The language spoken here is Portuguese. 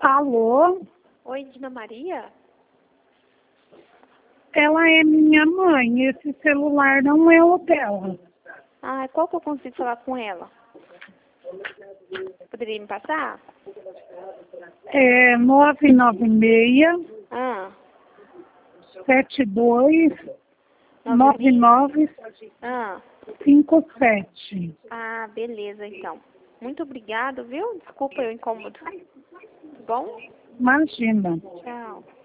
Alô? Oi, Dina Maria? Ela é minha mãe. Esse celular não é o dela. Ah, qual que eu consigo falar com ela? Poderia me passar? É 996 Ah, 72 nove... 9957. Ah, beleza, então. Muito obrigado, viu? Desculpa o incômodo. Tá bom? Imagina. Tchau.